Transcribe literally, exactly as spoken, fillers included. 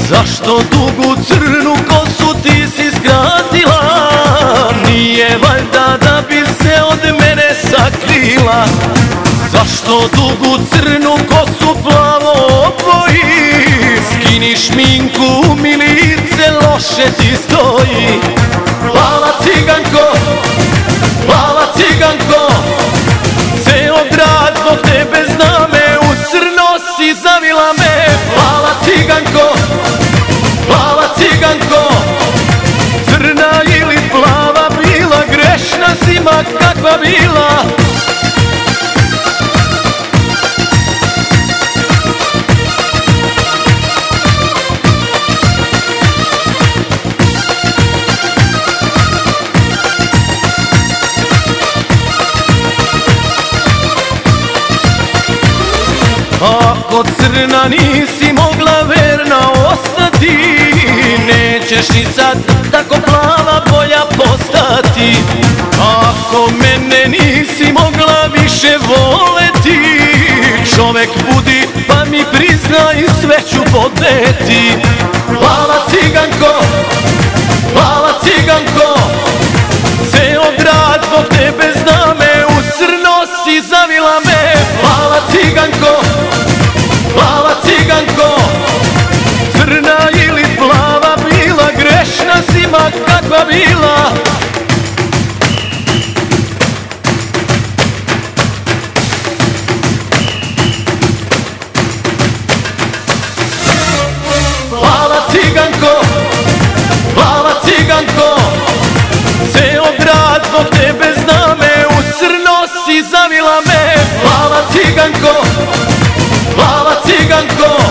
Zašto dugu crnu kosu ti si skratila? Nije valjda da bi se od mene sakrila? Zašto dugu crnu kosu plavo oboji? Skini šminku mi lice loše ti stoji. Plava ciganko, plava ciganko, ceo grad zbog tebe zna me, u crno si zavila me. Plava ciganko, plava ciganko, crna ili plava bila, grešna si ma kakva bila. Ako crna nisi mogla verna ostati, nećeš ni sad tako plava boja postati. Ako mene nisi mogla više voleti, čovek budi pa mi priznaj, sve ću podneti. Plava ciganko, plava ciganko, ceo grad zbog tebe zna me, u crno si zavila me. Plava ciganko, plava ciganko, crna ili plava bila, grešna si ma kakva bila. Plava ciganko, plava ciganko, ceo grad zbog tebe zna me, u crno si zavila me. Plava ciganko, plava ciganko,